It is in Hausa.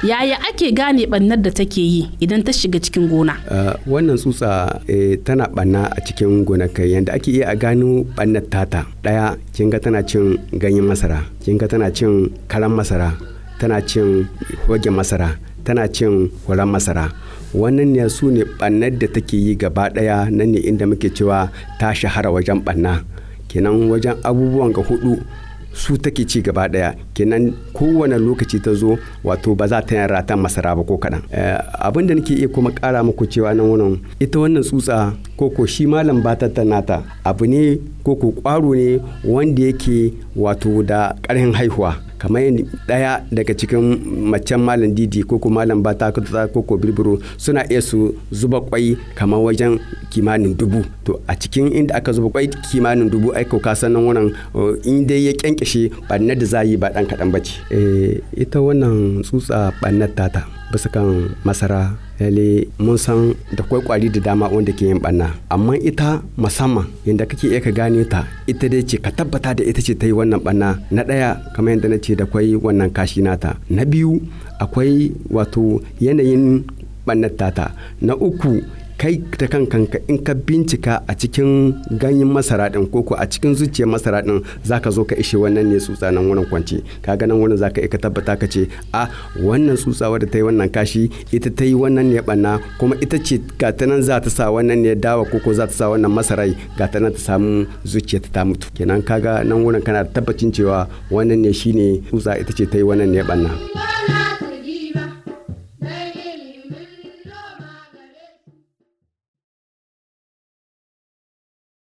yaya ake gane ɓannar da take yi idan ta shiga cikin gona? Wannan tsutsa tana ɓanna a cikin gonakai. Yanda ake iya a gano ɓannar tata, ɗaya kin ga tana cin ganyen masara, kin ga tana cin karan masara, tana cin hoge masara, tana cin huran masara. Wannan ne su ne ɓannar da take yi gaba ɗaya. Nan ne inda muke cewa ta shahara wajen ɓanna. Kenan wajen abubuwan ga hudu su take ci gaba ɗaya. Kenan kowane lokaci ta zo wato ba za ta yin ratan masara ba ko kaɗan. Abin da nake iya kuma ƙara muku cewa nan wurin ita wannan tsutsa koko shi malam batata nata abu ne koko ƙwaro ne wanda yake wato da ƙarfin haihuwa. Kamar ɗaya daga cikin macen malam didi koko malam bata koko birbiro suna iya su zuba kwai kamar wajen kimanin 1000. To a cikin inda aka zuba kwai kimanin 1000 aiko ka san nan wannan in dai ya kyankyashe ɓannar da za yi ba ɗan kaɗan ba ce. Ita wannan tsutsa ɓannar tata bisa kan masara lalle mun san da kwari da dama wanda ke yin ɓanna, amma ita musamman yadda kake iya ka gane ta ita dai ce ka tabbata da ita ce ta yi wannan ɓanna. Na ɗaya kamar yadda na ce da kwai wannan kashi nata, na biyu akwai wato yanayin ɓannar tata, na uku kai ta kanka in ka bincika a cikin ganyen masara din koko a cikin zuciyar masara din zaka zo ka ishe wannan ne tsutsa nan wurin kwance. Kaga nan wurin zaka ka tabbata ka ce a wannan tsutsa wadda ta yi wannan kashi ita ta yi wannan ne ɓanna, kuma ita ce ga ta nan za ta sa wannan ne dawa koko za ta sa wannan masarai ga ta nan ta samu zuciya ta mutu. Kenan kaga nan wurin kana tabbacin cewa wannan ne shine tsutsa ita ce ta yi wannan ne ɓanna.